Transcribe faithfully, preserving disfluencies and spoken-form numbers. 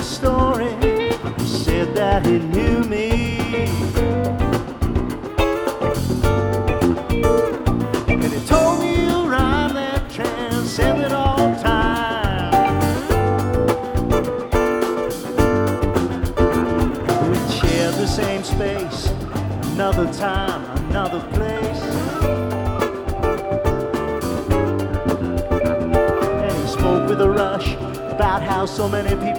story. He said that he knew me. And he told me around that transcended all time. We'd share the same space, another time, another place. And he spoke with a rush about how so many people